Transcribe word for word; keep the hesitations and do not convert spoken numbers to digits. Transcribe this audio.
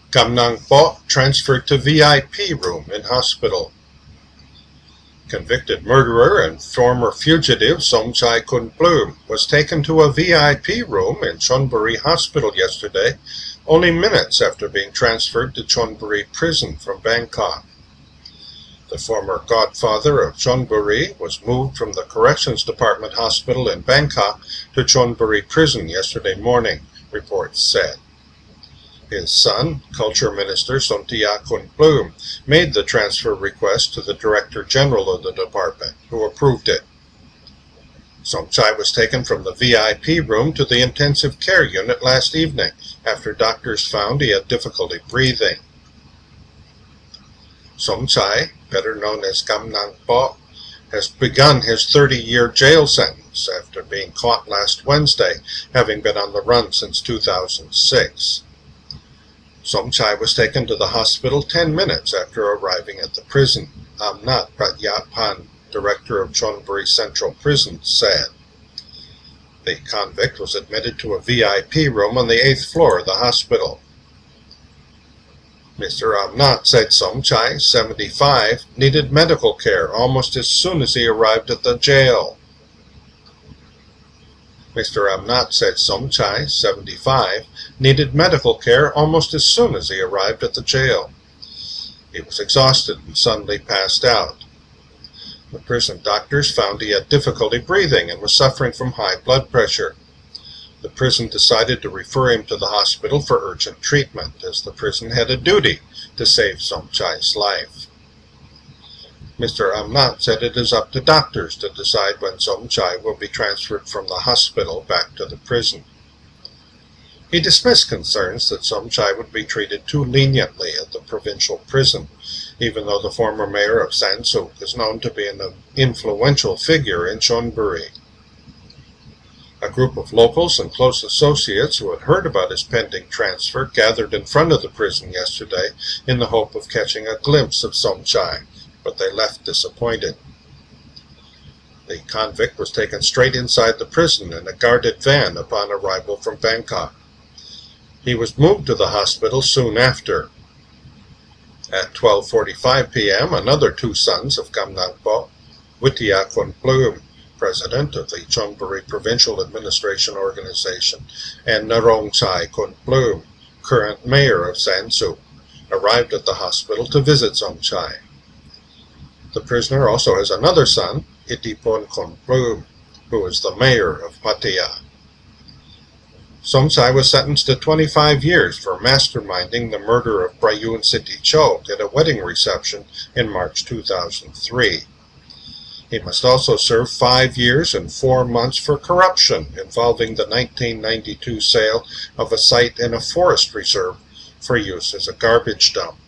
Kam Nang Po transferred to V I P room in hospital. Convicted murderer and former fugitive Somchai Kunplum was taken to a V I P room in Chonburi Hospital yesterday, only minutes after being transferred to Chonburi Prison from Bangkok. The former godfather of Chonburi was moved from the Corrections Department Hospital in Bangkok to Chonburi Prison yesterday morning, reports said. His son, Culture Minister Sontia Kunplum, made the transfer request to the Director General of the department, who approved it. Somchai was taken from the V I P room to the intensive care unit last evening after doctors found he had difficulty breathing. Somchai, better known as Kam Nang Po, has begun his thirty-year jail sentence after being caught last Wednesday, having been on the run since two thousand six. Somchai was taken to the hospital ten minutes after arriving at the prison, Amnat Pratyapan, director of Chonburi Central Prison, said. The convict was admitted to a V I P room on the eighth floor of the hospital. Mister Amnat said Somchai, seventy-five, needed medical care almost as soon as he arrived at the jail. Mister Amnat said Somchai, seventy-five, needed medical care almost as soon as he arrived at the jail. He was exhausted and suddenly passed out. The prison doctors found he had difficulty breathing and was suffering from high blood pressure. The prison decided to refer him to the hospital for urgent treatment, as the prison had a duty to save Somchai's life. Mister Amnat said it is up to doctors to decide when Somchai will be transferred from the hospital back to the prison. He dismissed concerns that Somchai would be treated too leniently at the provincial prison, even though the former mayor of Sansuk is known to be an influential figure in Chonburi. A group of locals and close associates who had heard about his pending transfer gathered in front of the prison yesterday in the hope of catching a glimpse of Somchai, but they left disappointed. The convict was taken straight inside the prison in a guarded van upon arrival from Bangkok. He was moved to the hospital soon after. At twelve forty-five p m, another two sons of Kam Nang Po, Wittia Kunplum, president of the Chonburi Provincial Administration Organization, and Narongchai Kunplum, current mayor of Sansuk, arrived at the hospital to visit Somchai. The prisoner also has another son, Itipon Kunplum, who is the mayor of Pattaya. Somchai was sentenced to twenty-five years for masterminding the murder of Prayun Sittichok at a wedding reception in March two thousand three. He must also serve five years and four months for corruption involving the nineteen ninety-two sale of a site in a forest reserve for use as a garbage dump.